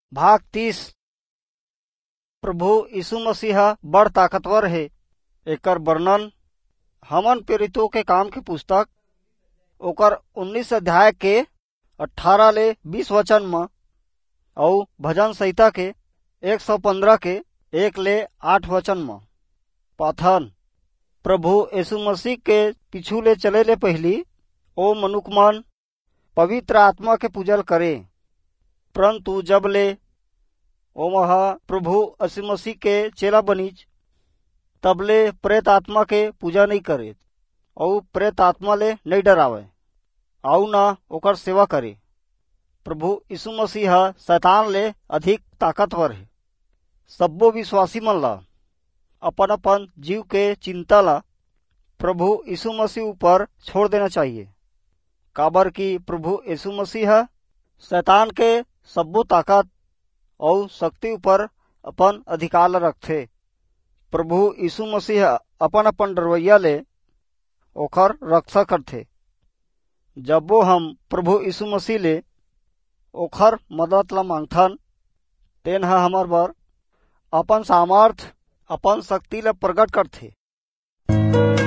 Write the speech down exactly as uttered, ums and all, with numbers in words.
भाग तीस। प्रभु यीशु मसीह बड़ ताकतवर है। एकर वर्णन हमन प्रेरितों के काम की पुस्तक ओकर उन्नीस अध्याय के अठारह ले बीस वचन में और भजन संहिता के एक सौ पंद्रह के एक ले आठ वचन में पाथन। प्रभु यीशु मसीह के पीछू ले चले ले पहली ओ मनुकमान पवित्र आत्मा के पूजल करे, परंतु जब ले ओ महा प्रभु यीशु मसीह के चेला बनीज तबले प्रेत आत्मा के पूजा नहीं करे और प्रेत आत्मा ले नहीं डरावे आउ ना ओकर सेवा करे। प्रभु यीशु मसीह शैतान ले अधिक ताकतवर है। सब्बो विश्वासी मन ला अपन अपन जीव के चिंता ला प्रभु यीशु मसीह ऊपर छोड़ देना चाहिए, काबर कि प्रभु यीशु मसीह शैतान के सब्बो ताकत और शक्ति ऊपर अपन अधिकार ला रखथे। प्रभु यीशु मसीह अपन अपन डरवैया ले ओखर रक्षा करथे। जब वो हम प्रभु यीशु मसीह ले ओखर मदद ला मांगथन तेन ह हमर बर अपन सामर्थ अपन शक्ति ला प्रकट करथे।